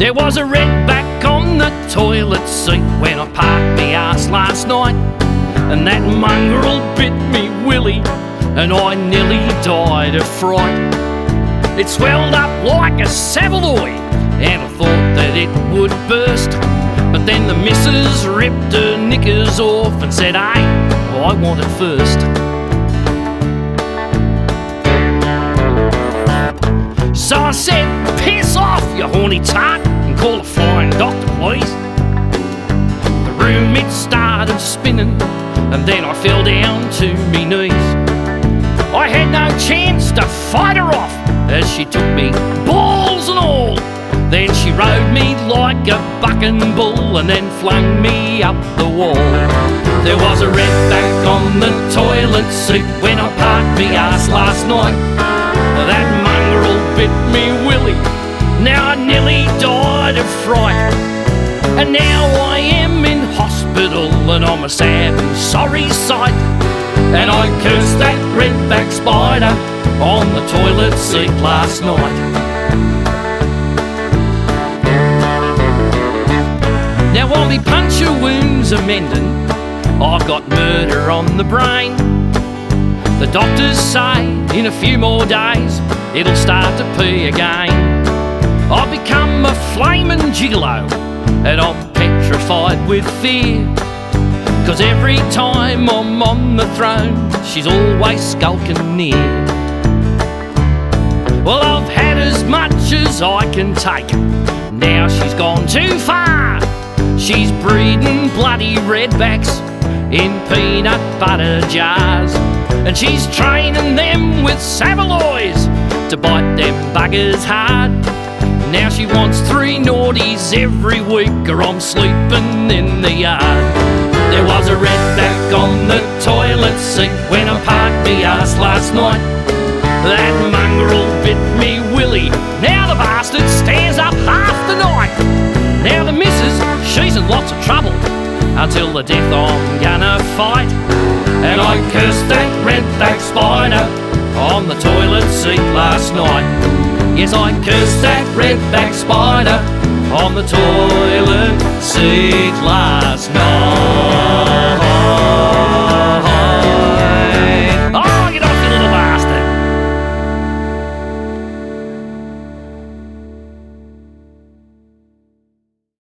There was a redback on the toilet seat when I parked me ass last night, and that mongrel bit me willy, and I nearly died of fright. It swelled up like a Savaloy, and I thought that it would burst, but then the missus ripped her knickers off and said, "Hey, I want it first." So I said, "Piss off, you horny tart, and call a flying doctor, please." The room, it started spinning, and then I fell down to me knees. I had no chance to fight her off as she took me, balls and all. Then she rode me like a bucking bull and then flung me up the wall. There was a redback on the toilet seat when I parked me ass last night. That mongrel bit me willy, now I nearly died of fright. And now I am in hospital and I'm a sad and sorry sight. And I cursed that redback spider on the toilet seat last night. Now while me puncture wounds are mending, I've got murder on the brain. The doctors say in a few more days it'll start to pee again. I've become a flaming gigolo and I'm petrified with fear, 'cause every time I'm on the throne she's always skulking near. Well, I've had as much as I can take, now she's gone too far. She's breeding bloody redbacks in peanut butter jars, and she's training them with Savaloys to bite them buggers hard. Now she wants 3 naughties every week or I'm sleeping in the yard. There was a redback on the toilet seat when I parked me ass last night. That mongrel bit me willy, now the bastard stays up half the night. Now the missus, she's in lots of trouble, until the death I'm gonna fight. And I cursed that redback spider on the toilet seat last night. Yes, I cursed that redback spider on the toilet seat last night.